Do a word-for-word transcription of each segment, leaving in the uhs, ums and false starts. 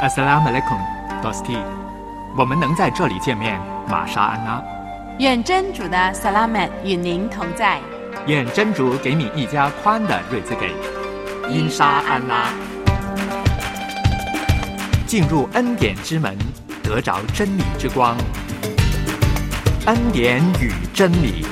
Assalamu alaikum, Dosti。我们能在这里见面，玛莎安拉。 愿真主的萨拉曼与您同在。 愿真主给你一家宽的瑞兹给。因沙安拉。进入恩典之门，得着真理之光。恩典与真理。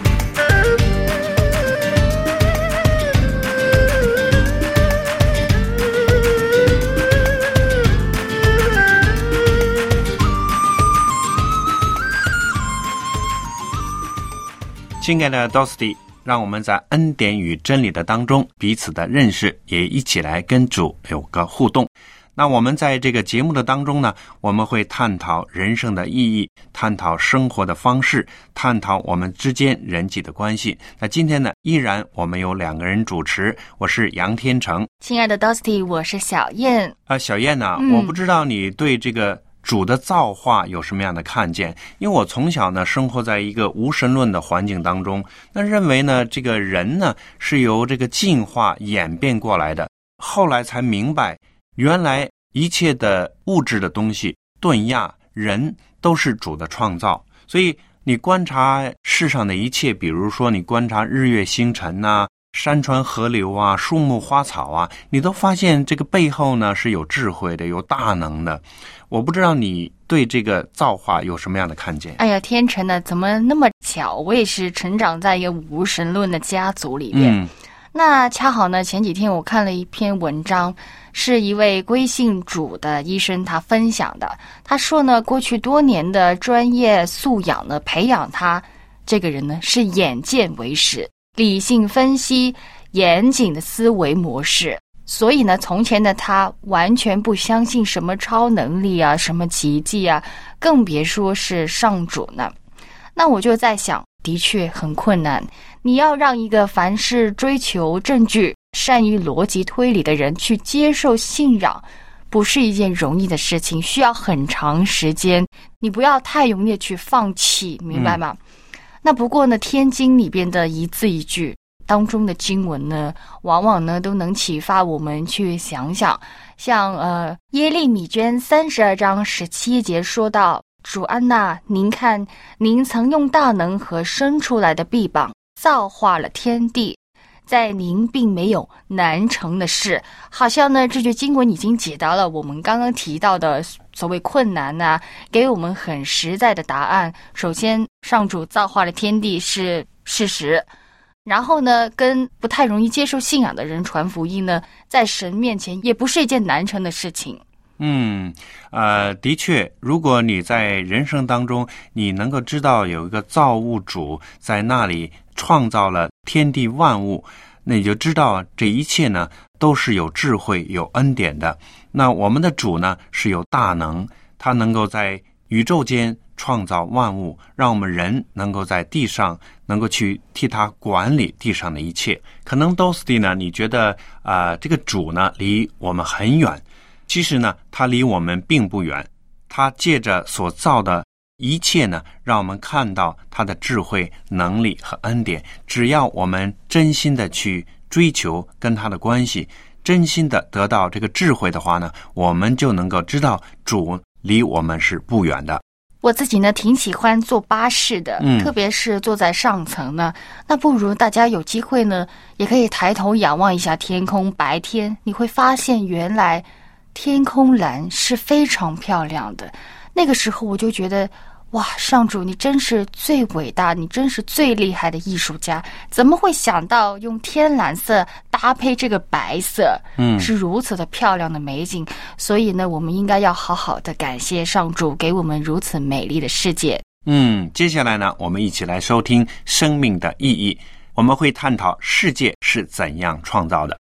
亲爱的 Dosti， 让我们在恩典与真理的当中彼此的认识，也一起来跟主有个互动。那我们在这个节目的当中呢，我们会探讨人生的意义，探讨生活的方式，探讨我们之间人际的关系。那今天呢，依然我们有两个人主持，我是杨天成。 亲爱的 Dusty， 我是小燕。 啊，小燕呢、啊嗯，我不知道你对这个主的造化有什么样的看见？因为我从小呢生活在一个无神论的环境当中，那认为呢这个人呢是由这个进化演变过来的，后来才明白原来一切的物质的东西顿亚人都是主的创造。所以你观察世上的一切，比如说你观察日月星辰啊，山川河流啊，树木花草啊，你都发现这个背后呢是有智慧的，有大能的。我不知道你对这个造化有什么样的看见？ 哎呀，天成呢，怎么那么巧？我也是成长在一个无神论的家族里面。嗯，那恰好呢，前几天我看了一篇文章，是一位归信主的医生他分享的。他说呢，过去多年的专业素养呢，培养他这个人呢是眼见为实，理性分析，严谨的思维模式。所以呢，从前的他完全不相信什么超能力啊，什么奇迹啊，更别说是上主呢。那我就在想，的确很困难。你要让一个凡事追求证据、善于逻辑推理的人去接受信仰，不是一件容易的事情，需要很长时间。你不要太容易去放弃，明白吗？嗯、那不过呢，天经里边的一字一句当中的经文呢，往往呢都能启发我们去想想。像呃耶利米卷三十二章十七节说到，主安娜，您看，您曾用大能和伸出来的臂膀造化了天地，在您并没有难成的事。好像呢这句经文已经解答了我们刚刚提到的所谓困难啊，给我们很实在的答案。首先，上主造化了天地是事实，然后呢，跟不太容易接受信仰的人传福音呢，在神面前也不是一件难成的事情。 嗯，呃，的确，如果你在人生当中，你能够知道有一个造物主在那里创造了天地万物，那你就知道这一切呢都是有智慧、有恩典的。那我们的主呢是有大能，他能够在宇宙间创造万物，让我们人能够在地上能够去替他管理地上的一切。可能 Dosti 呢，你觉得啊、呃，这个主呢离我们很远，其实呢他离我们并不远。他借着所造的一切呢，让我们看到他的智慧、能力和恩典。只要我们真心的去追求跟他的关系，真心的得到这个智慧的话呢，我们就能够知道主离我们是不远的。 我自己呢挺喜欢坐巴士的，嗯，特别是坐在上层呢，那不如大家有机会呢也可以抬头仰望一下天空。白天你会发现原来天空蓝是非常漂亮的。那个时候我就觉得，哇，上主你真是最伟大，你真是最厉害的艺术家，怎么会想到用天蓝色搭配这个白色，嗯，是如此的漂亮的美景。所以呢，我们应该要好好的感谢上主给我们如此美丽的世界。 嗯，接下来呢，我们一起来收听生命的意义，我们会探讨世界是怎样创造的。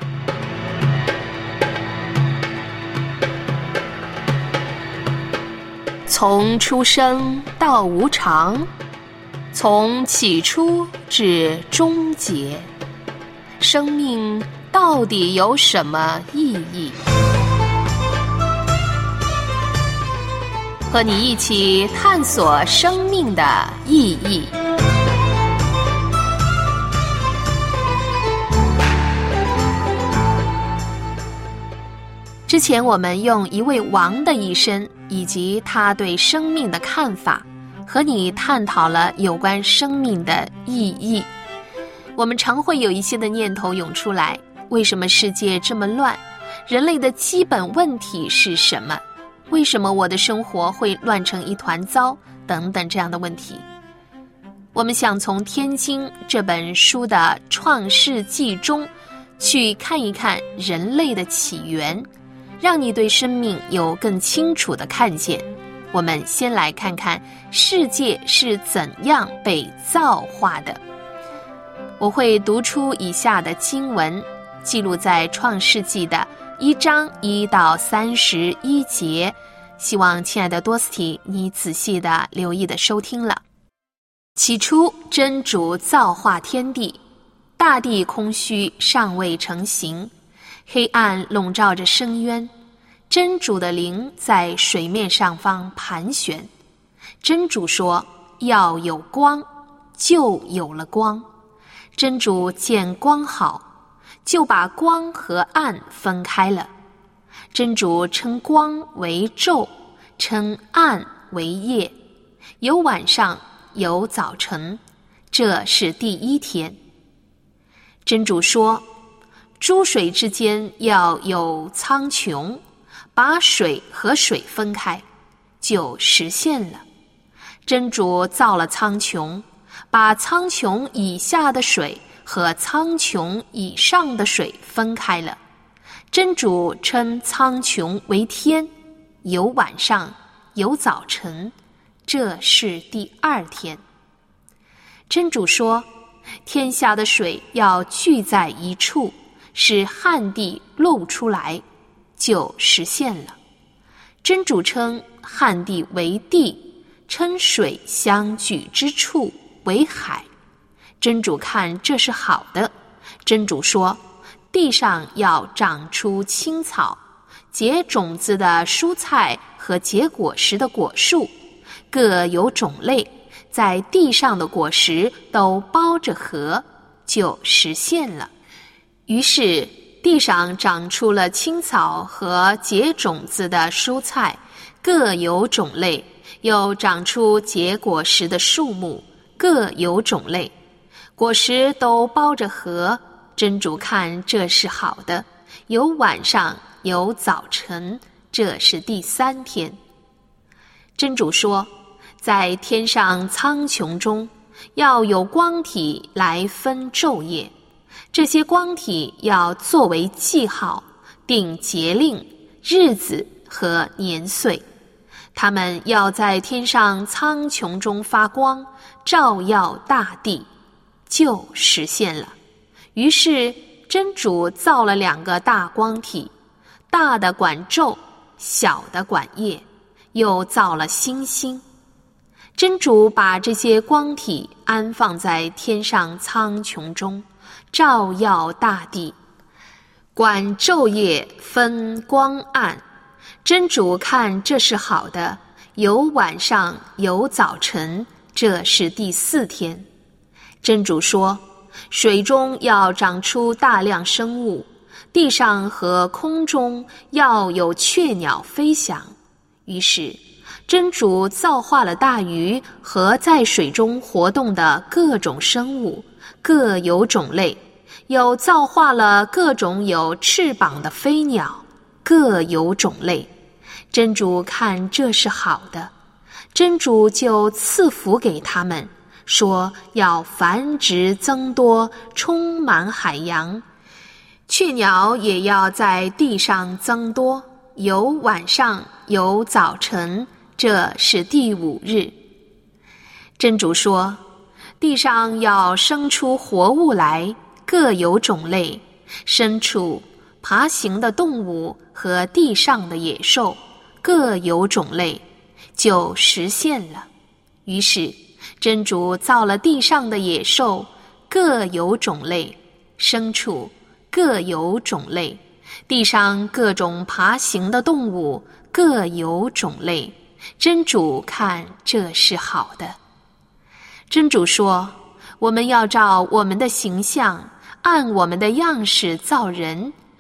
从出生到无常，从起初至终结，生命到底有什么意义？和你一起探索生命的意义。 之前我们用一位王的一生以及他对生命的看法，和你探讨了有关生命的意义。我们常会有一些的念头涌出来，为什么世界这么乱？人类的基本问题是什么？为什么我的生活会乱成一团糟？等等这样的问题。我们想从《天经》这本书的创世纪中去看一看人类的起源，让你对生命有更清楚的看见。我们先来看看世界是怎样被造化的。我会读出以下的经文，记录在创世纪的一章一到三十一节，希望亲爱的多斯提你仔细的留意的收听了。起初真主造化天地，大地空虚，尚未成形，黑暗笼罩着深渊，真主的灵在水面上方盘旋。真主说要有光，就有了光。真主见光好，就把光和暗分开了。真主称光为昼，称暗为夜，有晚上，有早晨，这是第一天。真主说，诸水之间要有苍穹，把水和水分开，就实现了。真主造了苍穹，把苍穹以下的水和苍穹以上的水分开了。真主称苍穹为天，有晚上，有早晨，这是第二天。真主说，天下的水要聚在一处，使旱地露出来，就实现了。真主称旱地为地，称水相聚之处为海。真主看这是好的。真主说，地上要长出青草，结种子的蔬菜和结果实的果树，各有种类，在地上的果实都包着核，就实现了。于是地上长出了青草和结种子的蔬菜，各有种类，又长出结果实的树木，各有种类，果实都包着核。真主看这是好的，有晚上，有早晨，这是第三天。真主说，在天上苍穹中要有光体来分昼夜，这些光体要作为记号，定节令、日子和年岁，它们要在天上苍穹中发光，照耀大地，就实现了。于是真主造了两个大光体，大的管昼，小的管夜，又造了星星。真主把这些光体安放在天上苍穹中，照耀大地，管昼夜，分光暗。真主看这是好的，有晚上，有早晨，这是第四天。真主说，水中要长出大量生物，地上和空中要有雀鸟飞翔。于是真主造化了大鱼和在水中活动的各种生物，各有种类，又造化了各种有翅膀的飞鸟，各有种类。真主看这是好的，真主就赐福给他们，说要繁殖增多，充满海洋。雀鸟也要在地上增多，有晚上，有早晨，这是第五日。真主说，地上要生出活物来，各有种类，牲畜、爬行的动物和地上的野兽，各有种类，就实现了。于是真主造了地上的野兽，各有种类，牲畜各有种类，地上各种爬行的动物各有种类。真主看这是好的。真主说，我们要照我们的形象，按我们的样式造人，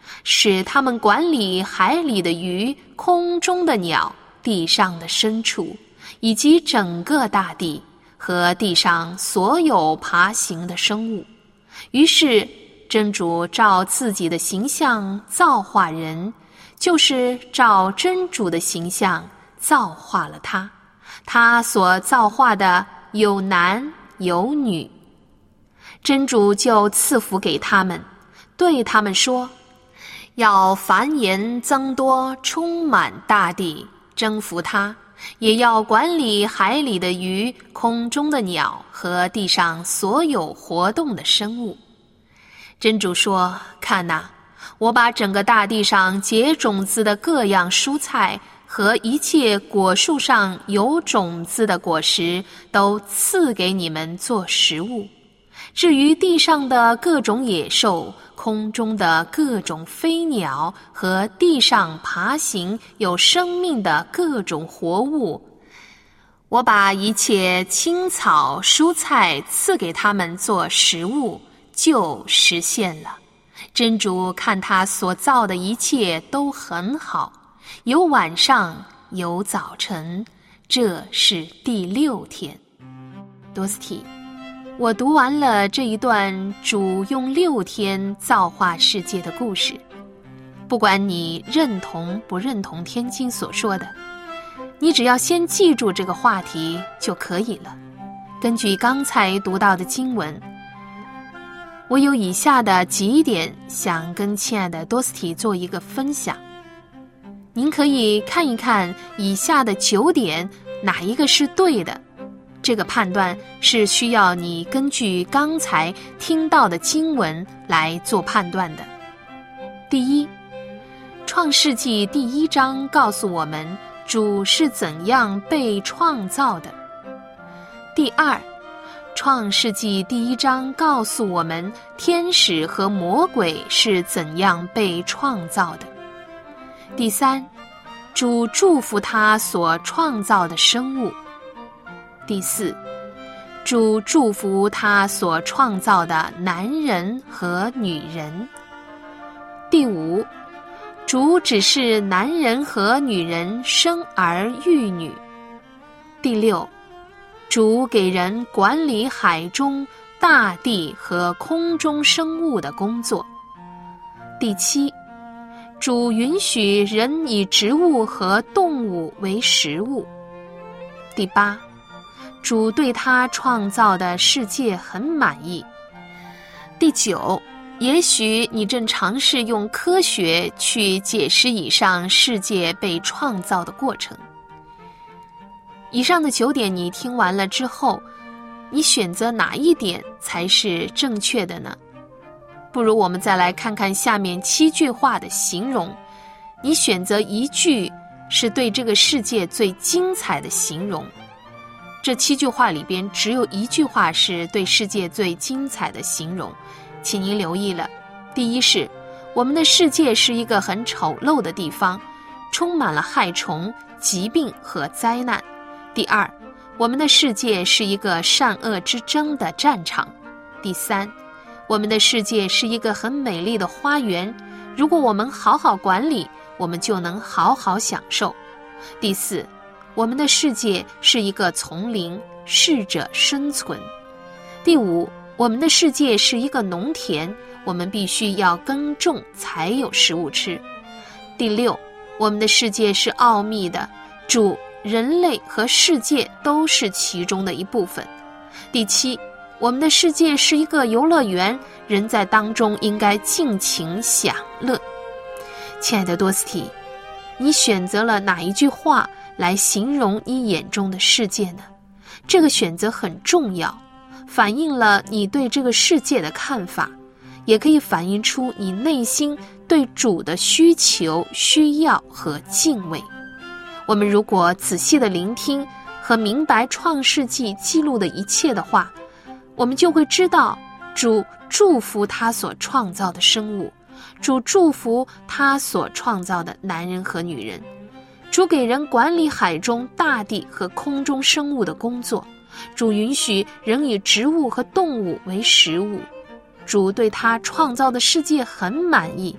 使他们管理海里的鱼、空中的鸟、地上的牲畜，以及整个大地和地上所有爬行的生物。于是真主照自己的形象造化人，就是照真主的形象造化了他。他所造化的有男有女。真主就赐福给他们，对他们说，要繁衍增多，充满大地，征服它，也要管理海里的鱼、空中的鸟和地上所有活动的生物。真主说，看哪，我把整个大地上结种子的各样蔬菜和一切果树上有种子的果实都赐给你们做食物。至于地上的各种野兽，空中的各种飞鸟和地上爬行有生命的各种活物，我把一切青草蔬菜赐给他们做食物，就实现了。真主看他所造的一切都很好，有晚上有早晨，这是第六天。多斯蒂，我读完了这一段主用六天造化世界的故事。不管你认同不认同天经所说的，你只要先记住这个话题就可以了。根据刚才读到的经文，我有以下的几点想跟亲爱的多斯蒂做一个分享。您可以看一看以下的九点哪一个是对的，这个判断是需要你根据刚才听到的经文来做判断的。第一，创世纪第一章告诉我们主是怎样被创造的。第二，创世纪第一章告诉我们天使和魔鬼是怎样被创造的。第三，主祝福他所创造的生物。第四，主祝福他所创造的男人和女人。第五，主指示男人和女人生儿育女。第六，主给人管理海中、大地和空中生物的工作。第七，主允许人以植物和动物为食物。第八，主对他创造的世界很满意。第九，也许你正尝试用科学去解释以上世界被创造的过程。以上的九点你听完了之后，你选择哪一点才是正确的呢？不如我们再来看看下面七句话的形容，你选择一句是对这个世界最精彩的形容。这七句话里边只有一句话是对世界最精彩的形容，请您留意了。第一是，我们的世界是一个很丑陋的地方，充满了害虫、疾病和灾难。第二，我们的世界是一个善恶之争的战场。第三，我们的世界是一个很美丽的花园，如果我们好好管理，我们就能好好享受。第四，我们的世界是一个丛林，适者生存。第五，我们的世界是一个农田，我们必须要耕种才有食物吃。第六，我们的世界是奥秘的，主、人类和世界都是其中的一部分。第七，我们的世界是一个游乐园，人在当中应该尽情享乐。亲爱的多斯蒂，你选择了哪一句话来形容你眼中的世界呢？这个选择很重要，反映了你对这个世界的看法，也可以反映出你内心对主的需求、需要和敬畏。我们如果仔细的聆听和明白创世纪记录的一切的话，我们就会知道主祝福他所创造的生物，主祝福他所创造的男人和女人，主给人管理海中、大地和空中生物的工作，主允许人以植物和动物为食物，主对他创造的世界很满意。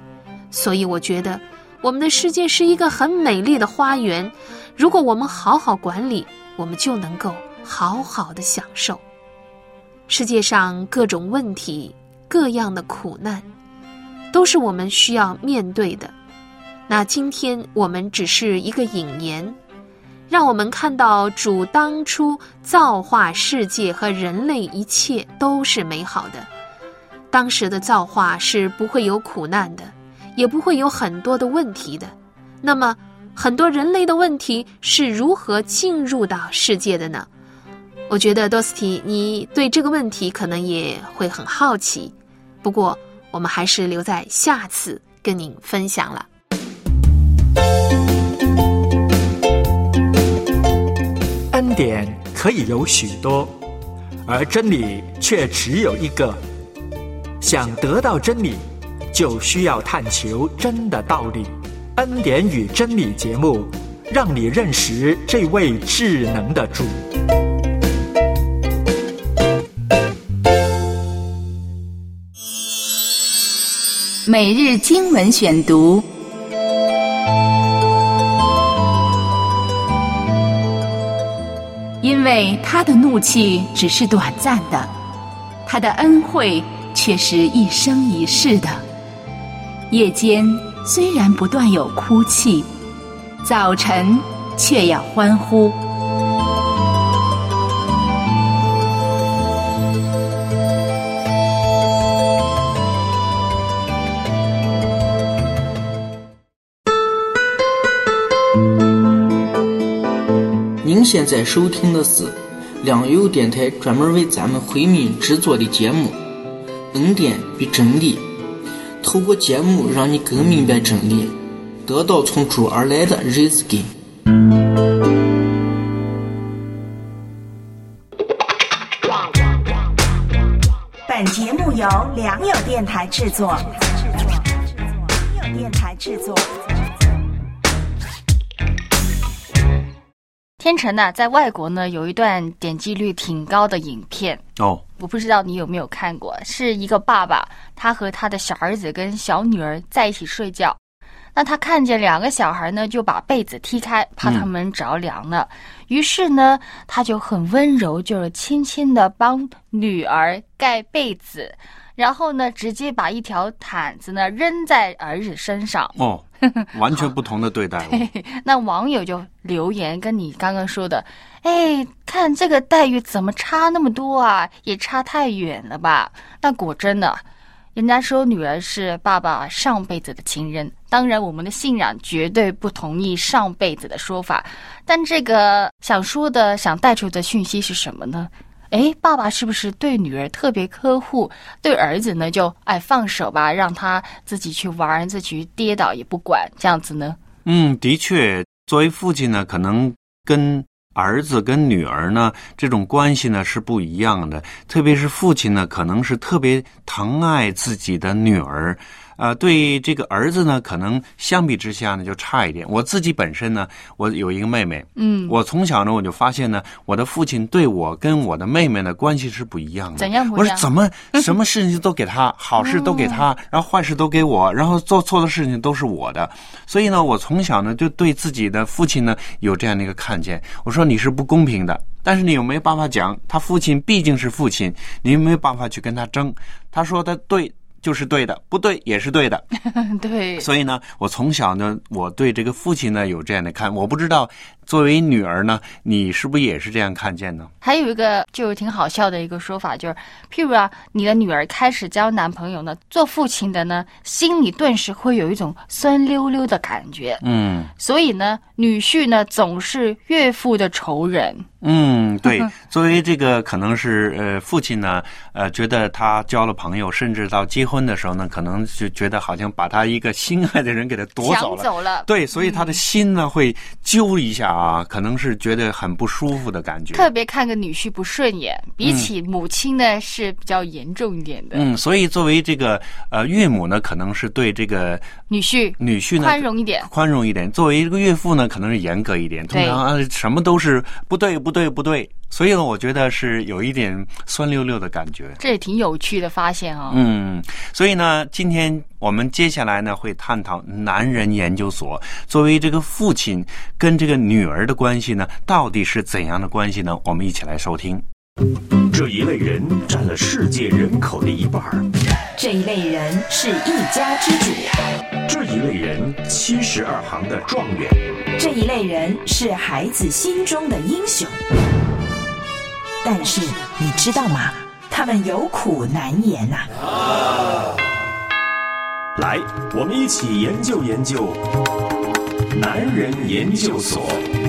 所以我觉得我们的世界是一个很美丽的花园，如果我们好好管理，我们就能够好好的享受。世界上各种问题，各样的苦难，都是我们需要面对的。那今天我们只是一个引言，让我们看到主当初造化世界和人类一切都是美好的。当时的造化是不会有苦难的，也不会有很多的问题的。那么很多人类的问题是如何进入到世界的呢？我觉得多斯蒂，你对这个问题可能也会很好奇，不过我们还是留在下次跟您分享了。 恩典可以有许多，而真理却只有一个。想得到真理，就需要探求真的道理。恩典与真理节目，让你认识这位智能的主。 每日经文选读，因为他的怒气只是短暂的，他的恩惠却是一生一世的。夜间虽然不断有哭泣，早晨却要欢呼。 您现在收听的是良友电台专门为咱们回民制作的节目《恩典与真理》，透过节目让你更明白真理，得到从主而来的日子给。 本节目由良友电台制作。良友电台制作。 天成呢、啊，在外国呢有一段点击率挺高的影片哦， 我不知道你有没有看过，是一个爸爸，他和他的小儿子跟小女儿在一起睡觉，那他看见两个小孩呢就把被子踢开，怕他们着凉了、嗯、于是呢他就很温柔，就是轻轻的帮女儿盖被子，然后呢直接把一条毯子呢扔在儿子身上。 哦，完全不同的对待。 对，那网友就留言跟你刚刚说的，哎，看这个待遇怎么差那么多啊，也差太远了吧。那果真的，人家说女儿是爸爸上辈子的情人，当然我们的信仰绝对不同意上辈子的说法，但这个想说的想带出的讯息是什么呢？哎，爸爸是不是对女儿特别呵护，对儿子呢就哎放手吧，让他自己去玩，自己跌倒也不管，这样子呢？ 嗯，的确，作为父亲呢，可能跟儿子跟女儿呢这种关系呢是不一样的，特别是父亲呢可能是特别疼爱自己的女儿，呃，对这个儿子呢可能相比之下呢就差一点。我自己本身呢，我有一个妹妹，嗯，我从小呢我就发现呢，我的父亲对我跟我的妹妹的关系是不一样的。 怎样不一样？ 我说怎么什么事情都给他，好事都给他，然后坏事都给我，然后做错的事情都是我的。所以呢，我从小呢就对自己的父亲呢有这样的一个看见。我说你是不公平的，但是你又没办法讲，他父亲毕竟是父亲，你又没有办法去跟他争。他说的对就是对的，不对也是对的。 对， 所以呢，我从小呢，我对这个父亲呢有这样的看，我不知道作为女儿呢，你是不是也是这样看见呢？ 还有一个就挺好笑的一个说法，就是譬如啊，你的女儿开始交男朋友呢，做父亲的呢，心里顿时会有一种酸溜溜的感觉。嗯，所以呢，女婿呢总是岳父的仇人。 嗯，对，作为这个可能是呃父亲呢，呃觉得他交了朋友，甚至到结婚的时候呢，可能就觉得好像把他一个心爱的人给他夺走了， 抢走了。 对，所以他的心呢、嗯、会揪一下啊，可能是觉得很不舒服的感觉。 特别看个女婿不顺眼，比起母亲呢、嗯、是比较严重一点的。 嗯，所以作为这个呃岳母呢，可能是对这个女婿女婿呢宽容一点， 宽容一点。作为一个岳父呢，可能是严格一点，通常啊什么都是不对不对不对所以呢，我觉得是有一点酸溜溜的感觉。 这也挺有趣的发现哦。 嗯，所以呢，今天我们接下来呢会探讨男人研究所作为这个父亲跟这个女儿的关系呢，到底是怎样的关系呢？我们一起来收听。 这一类人占了世界人口的一半， 这一类人是一家之主， 这一类人七十二行的状元， 这一类人是孩子心中的英雄。但是你知道吗？他们有苦难言呐、啊。 来，我们一起研究研究男人研究所。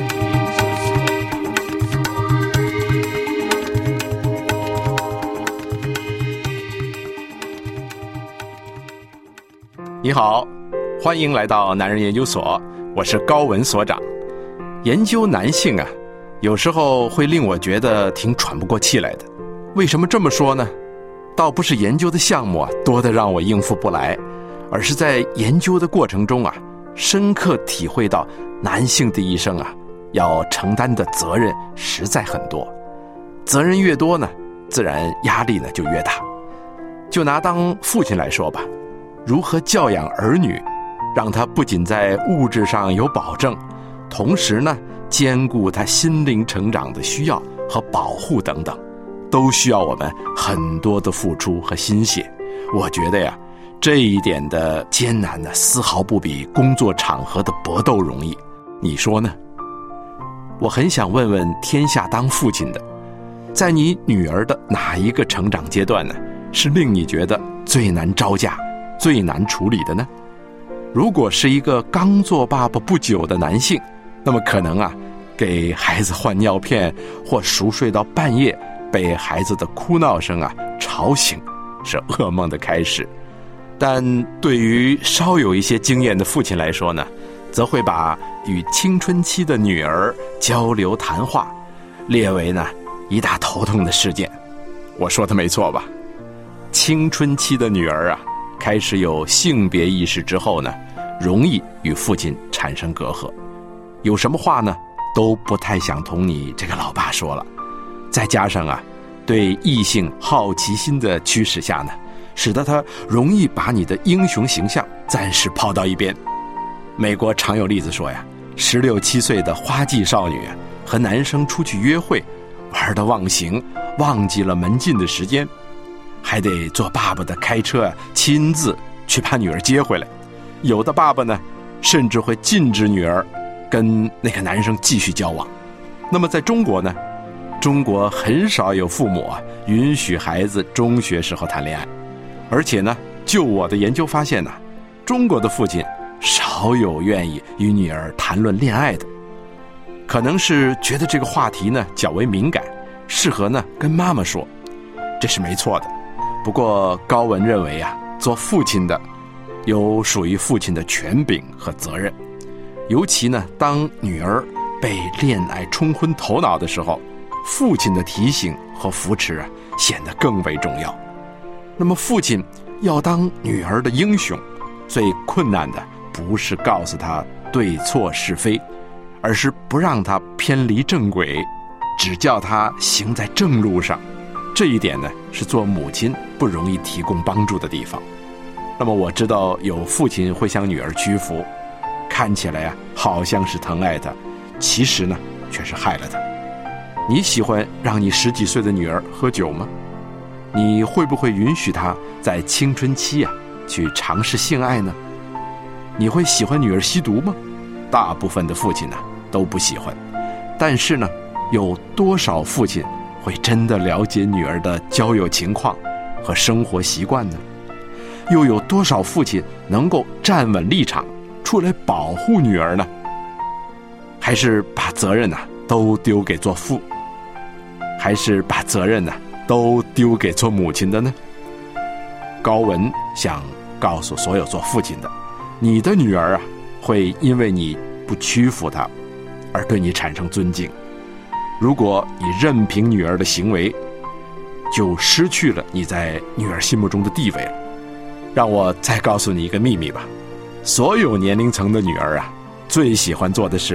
你好，欢迎来到男人研究所，我是高文所长。研究男性啊，有时候会令我觉得挺喘不过气来的。为什么这么说呢？倒不是研究的项目啊多得让我应付不来，而是在研究的过程中啊，深刻体会到男性的一生啊，要承担的责任实在很多。责任越多呢，自然压力呢就越大。就拿当父亲来说吧，如何教养儿女，让他不仅在物质上有保证，同时呢兼顾他心灵成长的需要和保护等等，都需要我们很多的付出和心血。我觉得呀，这一点的艰难呢，丝毫不比工作场合的搏斗容易。你说呢？我很想问问天下当父亲的，在你女儿的哪一个成长阶段呢，是令你觉得最难招架、最难处理的呢？如果是一个刚做爸爸不久的男性，那么可能啊，给孩子换尿片或熟睡到半夜，被孩子的哭闹声啊吵醒，是噩梦的开始。但对于稍有一些经验的父亲来说呢，则会把与青春期的女儿交流谈话列为呢一大头痛的事件。我说的没错吧？青春期的女儿啊，开始有性别意识之后呢，容易与父亲产生隔阂，有什么话呢都不太想同你这个老爸说了。再加上啊，对异性好奇心的驱使下呢，使得他容易把你的英雄形象暂时抛到一边。美国常有例子说呀，十六七岁的花季少女啊，和男生出去约会，玩得忘形，忘记了门禁的时间，还得做爸爸的开车啊，亲自去把女儿接回来。有的爸爸呢，甚至会禁止女儿跟那个男生继续交往。那么在中国呢，中国很少有父母啊允许孩子中学时候谈恋爱，而且呢，就我的研究发现呢，中国的父亲少有愿意与女儿谈论恋爱的，可能是觉得这个话题呢较为敏感，适合呢跟妈妈说，这是没错的。不过高文认为啊，做父亲的有属于父亲的权柄和责任，尤其呢，当女儿被恋爱冲昏头脑的时候，父亲的提醒和扶持啊，显得更为重要。那么父亲要当女儿的英雄，最困难的不是告诉她对错是非，而是不让她偏离正轨，只叫她行在正路上。这一点呢，是做母亲不容易提供帮助的地方。那么我知道有父亲会向女儿屈服，看起来啊好像是疼爱她，其实呢却是害了她。你喜欢让你十几岁的女儿喝酒吗？你会不会允许她在青春期啊去尝试性爱呢？你会喜欢女儿吸毒吗？大部分的父亲呢都不喜欢。但是呢，有多少父亲会真的了解女儿的交友情况和生活习惯呢？又有多少父亲能够站稳立场出来保护女儿呢？还是把责任呢、啊、都丢给做父，还是把责任呢、啊、都丢给做母亲的呢？高文想告诉所有做父亲的，你的女儿啊，会因为你不屈服她而对你产生尊敬。如果你任凭女儿的行为，就失去了你在女儿心目中的地位了。让我再告诉你一个秘密吧，所有年龄层的女儿啊，最喜欢做的事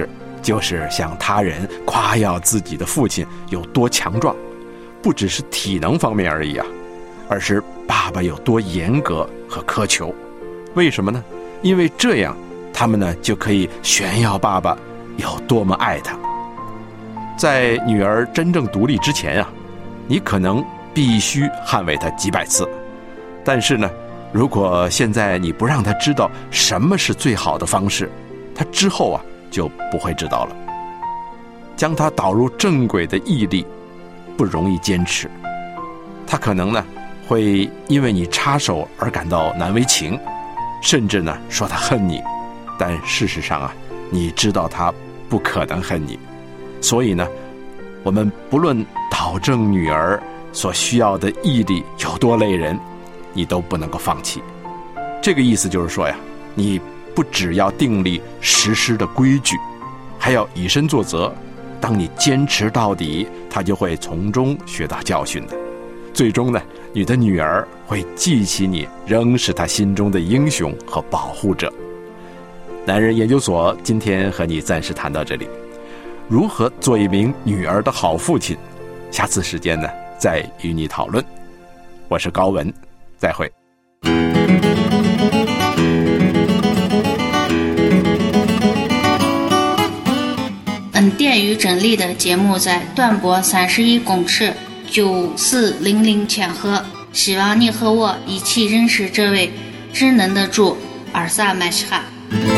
就是向他人夸耀自己的父亲有多强壮，不只是体能方面而已啊，而是爸爸有多严格和苛求。为什么呢？因为这样他们呢就可以炫耀爸爸有多么爱他。在女儿真正独立之前啊，你可能必须捍卫她几百次，但是呢，如果现在你不让她知道什么是最好的方式，她之后啊就不会知道了。将她导入正轨的毅力不容易坚持，她可能呢会因为你插手而感到难为情，甚至呢说她恨你，但事实上啊，你知道她不可能恨你。所以呢，我们不论导正女儿所需要的毅力有多累人，你都不能够放弃。这个意思就是说呀，你不只要订立实施的规矩，还要以身作则。当你坚持到底，她就会从中学到教训的。最终呢，你的女儿会记起你仍是她心中的英雄和保护者。男人研究所今天和你暂时谈到这里。如何做一名女儿的好父亲，下次时间呢再与你讨论。我是高文，再会。 恩典与真理的节目在短波三十一公尺九四零零千赫，希望你和我一起认识这位智能的主尔萨麦西哈。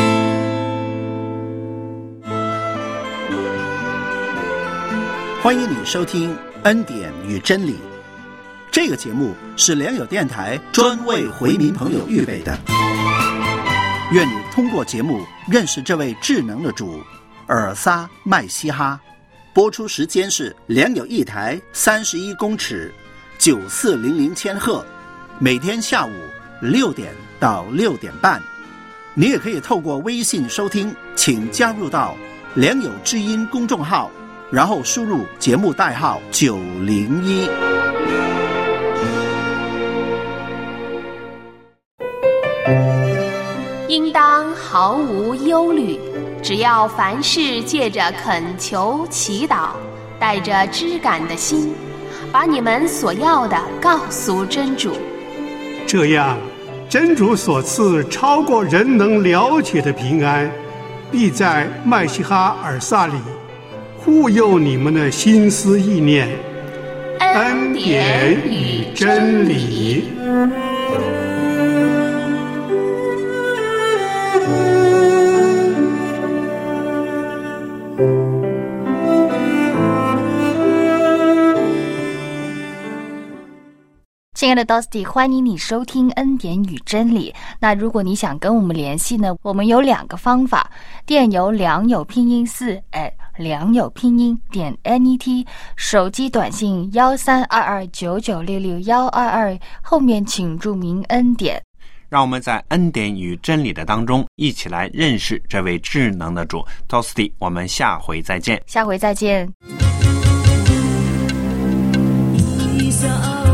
欢迎你收听恩典与真理，这个节目是良友电台专为回民朋友预备的。愿你通过节目认识这位智能的主尔撒麦西哈。播出时间是良友一台三十一公尺九四零零千赫，每天下午六点到六点半。你也可以透过微信收听，请加入到良友之音公众号，然后输入节目代号九零一。 应当毫无忧虑，只要凡事借着恳求祈祷，带着知感的心，把你们所要的告诉真主。 这样，真主所赐超过人能了解的平安，必在麦西哈尔萨里护佑你们的心思意念。恩典与真理。 亲爱的 Dusty， 欢迎你收听恩典与真理。那如果你想跟我们联系呢，我们有两个方法，电邮良友拼音四 at 良友拼音点 net， 手机短信幺三二二九九六六幺二二，后面请注明恩典。 让我们在恩典与真理的当中一起来认识这位智能的主 Dusty， 我们下回再见。 下回再见。 一